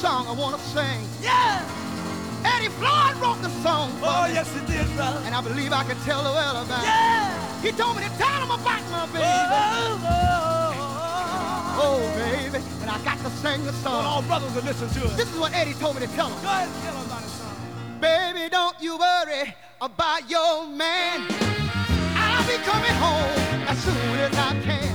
song I want to sing. Yeah! Eddie Floyd wrote the song for Oh, me. yes, he did, brother. And I believe I can tell the world about it. Yeah! He told me to tell him about my baby. Oh, baby. And I got to sing the I want all song. brothers to listen to it. This is what Eddie told me to tell him. Go ahead and tell him about his song. Baby, don't you worry about your man. I'll be coming home as soon as I can.